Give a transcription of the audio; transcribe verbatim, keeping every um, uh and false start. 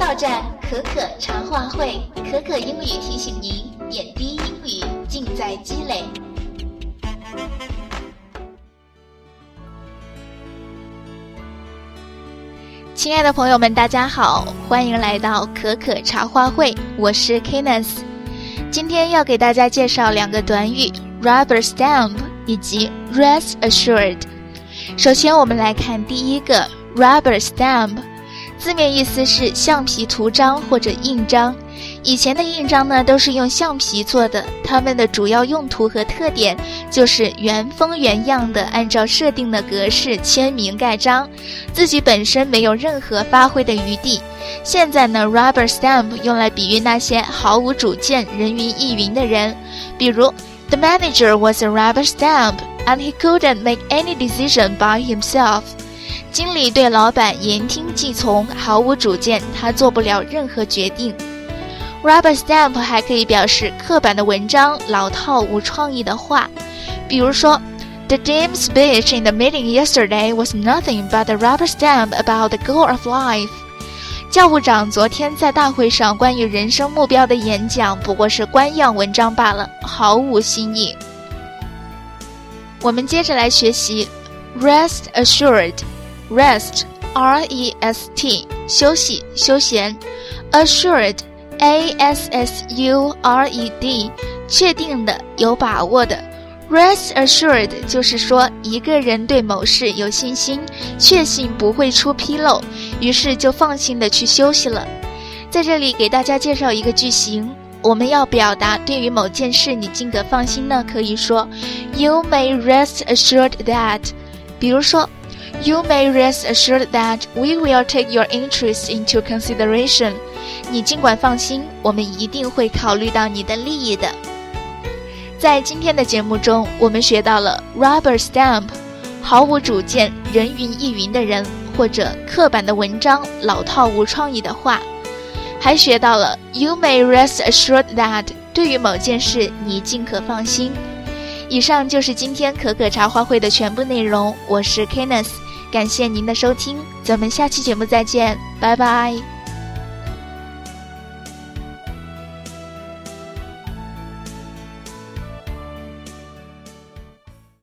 到站可可茶话会，可可英语提醒您，点滴英语尽在积累。亲爱的朋友们，大家好，欢迎来到可可茶话会，我是 Kenneth。今天要给大家介绍两个短语 rubber stamp 以及 rest assured。首先我们来看第一个 rubber stamp， 字面意思是橡皮图章或者印章。以前的印章呢都是用橡皮做的，它们的主要用途和特点就是原封原样的按照设定的格式签名盖章，自己本身没有任何发挥的余地。现在呢 rubber stamp 用来比喻那些毫无主见人云亦云的人，比如 The manager was a rubber stamp and he couldn't make any decision by himself。 经理对老板言听计从，毫无主见，他做不了任何决定。Rubber stamp 还可以表示刻板的文章，老套无创意的话，比如说 The dean's speech in the meeting yesterday was nothing but a rubber stamp about the goal of life。 教务长昨天在大会上关于人生目标的演讲不过是官样文章罢了，毫无新意。我们接着来学习 rest assured。 Rest R E S T 休息休闲， assured A S S U R E D 确定的有把握的。 Rest assured 就是说一个人对某事有信心，确信不会出纰漏，于是就放心的去休息了。在这里给大家介绍一个句型，我们要表达对于某件事你尽可放心呢，可以说 You may rest assured that。 比如说You may rest assured that we will take your interest into consideration。 你尽管放心，我们一定会考虑到你的利益的。在今天的节目中，我们学到了 rubber stamp， 毫无主见、人云亦云的人，或者刻板的文章、老套无创意的话。还学到了 You may rest assured that， 对于某件事你尽可放心。以上就是今天可可茶话会的全部内容，我是 Kenneth， 感谢您的收听，咱们下期节目再见，拜拜。